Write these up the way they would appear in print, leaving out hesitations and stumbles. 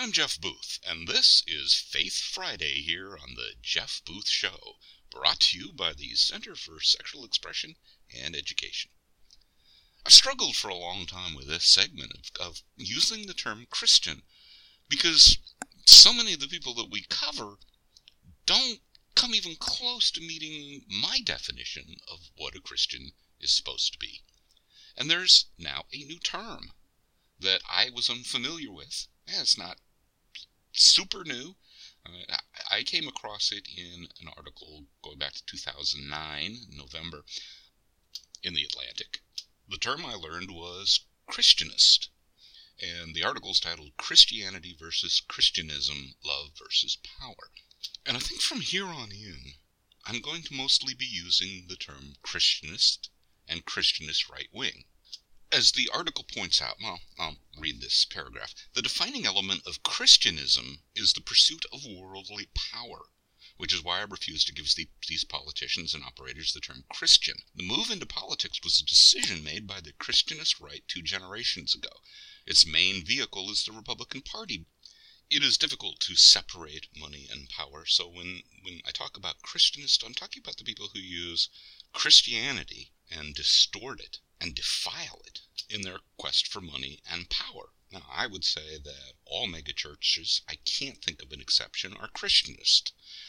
I'm Jeff Booth, and this is Faith Friday here on the Jeff Booth Show, brought to you by the Center for Sexual Expression and Education. I've struggled for a long time with this segment of using the term Christian, because so many of the people that we cover don't come even close to meeting my definition of what a Christian is supposed to be. And there's now a new term that I was unfamiliar with. It's not super new. I came across it in an article going back to 2009, November, in the Atlantic. The term I learned was Christianist, and the article's titled Christianity versus Christianism, Love versus Power. And I think from here on in, I'm going to mostly be using the term Christianist and Christianist right-wing. As the article points out, well, I'll read this paragraph. The defining element of Christianism is the pursuit of worldly power, which is why I refuse to give these politicians and operators the term Christian. The move into politics was a decision made by the Christianist right 2 generations ago. Its main vehicle is the Republican Party. It is difficult to separate money and power, so when I talk about Christianist, I'm talking about the people who use Christianity and distort it and defile it in their quest for money and power. Now, I would say that all megachurches, I can't think of an exception, are Christianist.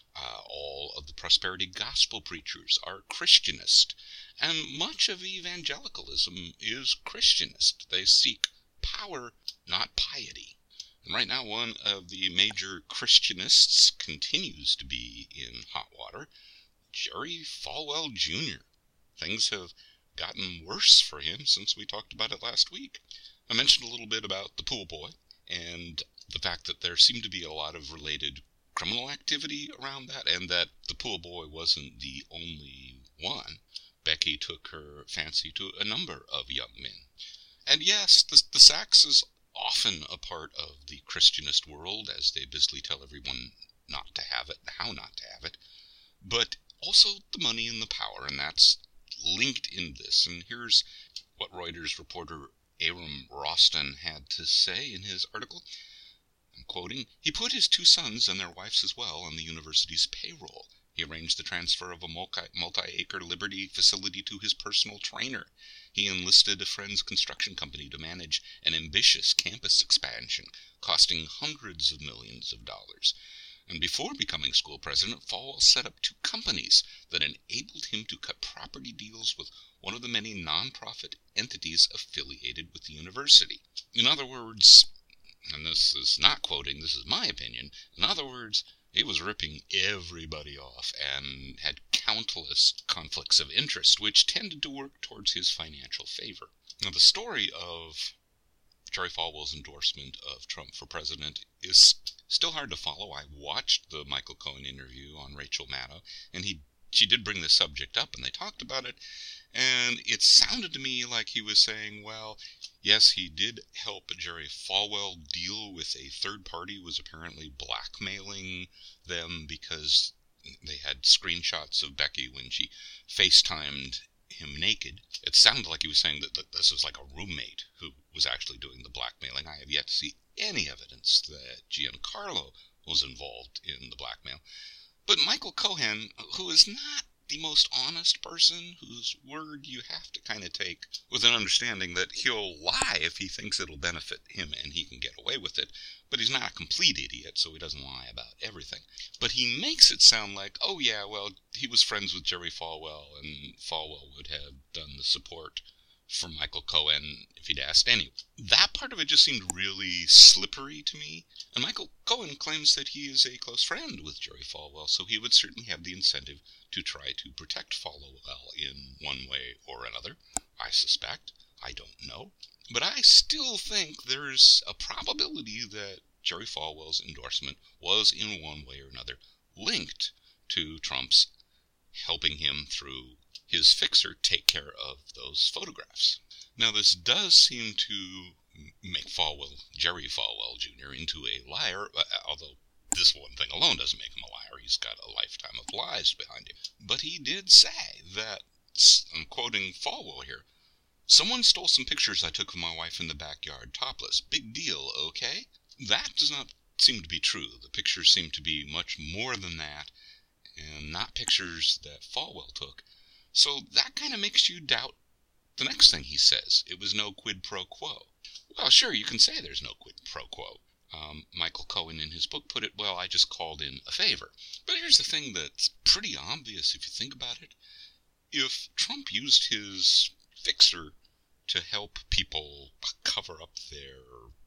All of the prosperity gospel preachers are Christianist. And much of evangelicalism is Christianist. They seek power, not piety. And right now, one of the major Christianists continues to be in hot water, Jerry Falwell Jr. Things have gotten worse for him since we talked about it last week. I mentioned a little bit about the pool boy and the fact that there seemed to be a lot of related criminal activity around that, and that the pool boy wasn't the only one. Becky took her fancy to a number of young men. And yes, the sax is often a part of the Christianist world, as they busily tell everyone not to have it and how not to have it, but also the money and the power, and that's linked in this. And here's what Reuters reporter Aram Roston had to say in his article. I'm quoting, "He put his 2 sons and their wives as well on the university's payroll. He arranged the transfer of a multi-acre Liberty facility to his personal trainer. He enlisted a friend's construction company to manage an ambitious campus expansion, costing hundreds of millions of dollars. And before becoming school president, Falwell set up 2 companies that enabled him to cut property deals with one of the many nonprofit entities affiliated with the university." In other words, and this is not quoting, this is my opinion, in other words, he was ripping everybody off and had countless conflicts of interest, which tended to work towards his financial favor. Now, the story of Jerry Falwell's endorsement of Trump for president is still hard to follow. I watched the Michael Cohen interview on Rachel Maddow, and she did bring the subject up, and they talked about it, and it sounded to me like he was saying, well, yes, he did help Jerry Falwell deal with a third party who was apparently blackmailing them because they had screenshots of Becky when she FaceTimed him naked. It sounded like he was saying that this was like a roommate who was actually doing the blackmailing. I have yet to see any evidence that Giancarlo was involved in the blackmail. But Michael Cohen, who is not the most honest person, whose word you have to kind of take with an understanding that he'll lie if he thinks it'll benefit him and he can get away with it, but he's not a complete idiot, so he doesn't lie about everything. But he makes it sound like, oh yeah, well, he was friends with Jerry Falwell, and Falwell would have done the support for Michael Cohen if he'd asked anyone. That part of it just seemed really slippery to me, and Michael Cohen claims that he is a close friend with Jerry Falwell, so he would certainly have the incentive to try to protect Falwell in one way or another. I suspect. I don't know. But I still think there's a probability that Jerry Falwell's endorsement was in one way or another linked to Trump's helping him through his fixer take care of those photographs. Now, this does seem to make Jerry Falwell Jr. into a liar, although this one thing alone doesn't make him a liar. He's got a lifetime of lies behind him. But he did say that, I'm quoting Falwell here, "Someone stole some pictures I took of my wife in the backyard, topless. Big deal, okay? that does not seem to be true. The pictures seem to be much more than that, and not pictures that Falwell took. So that kind of makes you doubt the next thing he says. It was no quid pro quo. Well, sure, you can say there's no quid pro quo. Michael Cohen in his book put it, well, I just called in a favor. But here's the thing that's pretty obvious if you think about it. If Trump used his fixer to help people cover up their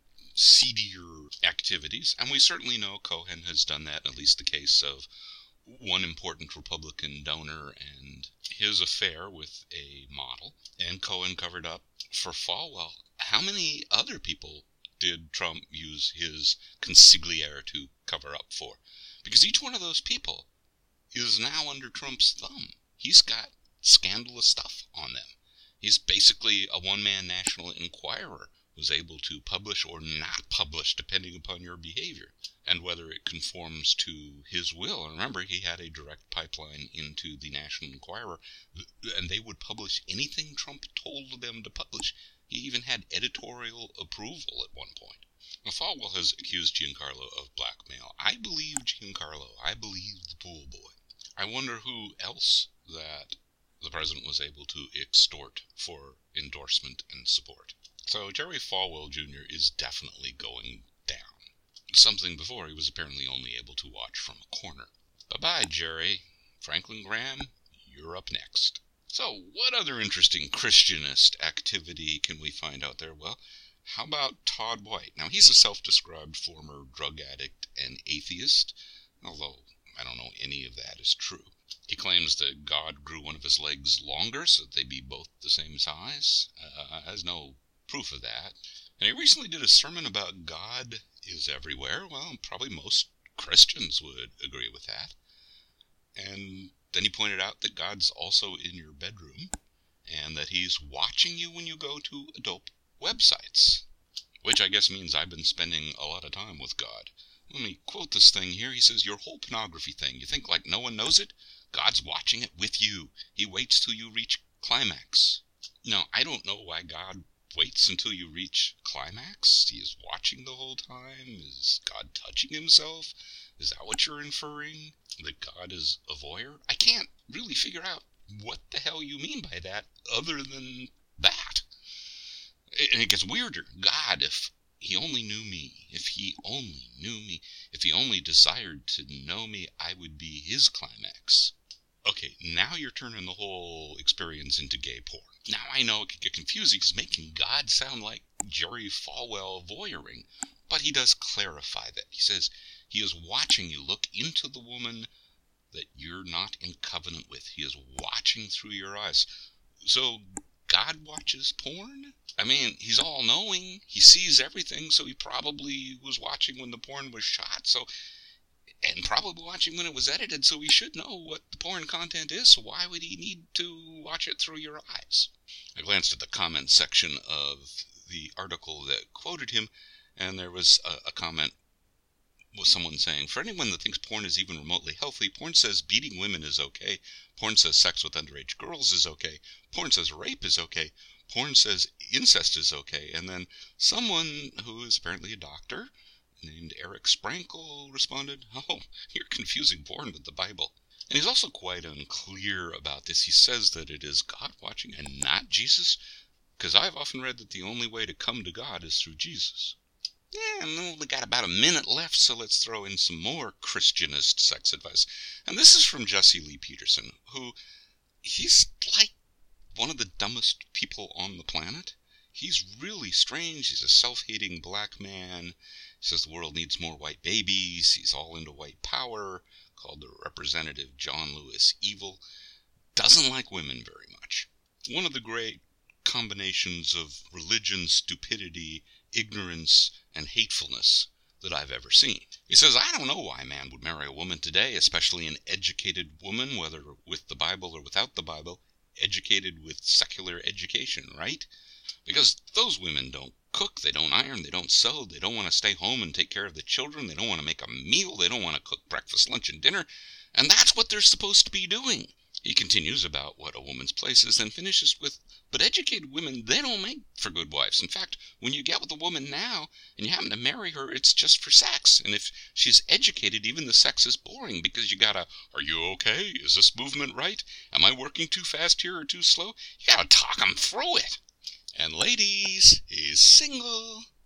seedier activities, and we certainly know Cohen has done that, in at least the case of one important Republican donor and his affair with a model, and Cohen covered up for Falwell. How many other people did Trump use his consigliere to cover up for? Because each one of those people is now under Trump's thumb. He's got scandalous stuff on them. He's basically a one-man National Enquirer who's able to publish or not publish depending upon your behavior and whether it conforms to his will. And remember, he had a direct pipeline into the National Enquirer, and they would publish anything Trump told them to publish. He even had editorial approval at one point. Now, Falwell has accused Giancarlo of blackmail. I believe Giancarlo. I believe the pool boy. I wonder who else that the president was able to extort for endorsement and support. So Jerry Falwell Jr. is definitely going down. Something before he was apparently only able to watch from a corner. Bye-bye, Jerry. Franklin Graham, you're up next. So, what other interesting Christianist activity can we find out there? Well, how about Todd White? Now, he's a self-described former drug addict and atheist, although I don't know any of that is true. He claims that God grew one of his legs longer so that they be both the same size. Has no proof of that. And he recently did a sermon about God is everywhere. Well, probably most Christians would agree with that. And then he pointed out that God's also in your bedroom, and that he's watching you when you go to adult websites, which I guess means I've been spending a lot of time with God. Let me quote this thing here. He says, your whole pornography thing, you think like no one knows it? God's watching it with you. He waits till you reach climax. Now, I don't know why God waits until you reach climax. He is watching the whole time. Is God touching himself? Is that what you're inferring? That God is a voyeur? I can't really figure out what the hell you mean by that other than that. And it gets weirder. God, if he only knew me, if he only knew me, if he only desired to know me, I would be his climax. Okay, now you're turning the whole experience into gay porn. Now I know it could get confusing because making God sound like Jerry Falwell voyeuring, but he does clarify that. He says he is watching you look into the woman that you're not in covenant with. He is watching through your eyes. So God watches porn? I mean, he's all-knowing. He sees everything, so he probably was watching when the porn was shot, and probably watching when it was edited, so he should know what the porn content is, so why would he need to watch it through your eyes? I glanced at the comment section of the article that quoted him, and there was a comment with someone saying, for anyone that thinks porn is even remotely healthy, porn says beating women is okay, porn says sex with underage girls is okay, porn says rape is okay, porn says incest is okay, and then someone who is apparently a doctor named Eric Sprankle responded, oh, you're confusing porn with the Bible. And he's also quite unclear about this. He says that it is God watching and not Jesus, because I've often read that the only way to come to God is through Jesus. Yeah, and we've only got about a minute left, so let's throw in some more Christianist sex advice. And this is from Jesse Lee Peterson, who, he's like one of the dumbest people on the planet. He's really strange. He's a self-hating black man. He says the world needs more white babies. He's all into white power, called the Representative John Lewis Evil. Doesn't like women very much. One of the great combinations of religion, stupidity, ignorance, and hatefulness that I've ever seen. He says, I don't know why a man would marry a woman today, especially an educated woman, whether with the Bible or without the Bible, educated with secular education, right? Because those women don't cook, they don't iron, they don't sew, they don't want to stay home and take care of the children, they don't want to make a meal, they don't want to cook breakfast, lunch, and dinner, and that's what they're supposed to be doing. He continues about what a woman's place is, then finishes with, "But educated women, they don't make for good wives. In fact, when you get with a woman now, and you happen to marry her, it's just for sex. And if she's educated, even the sex is boring, because you gotta, 'Are you okay? Is this movement right? Am I working too fast here or too slow?' You gotta talk 'em through it. And ladies, he's single."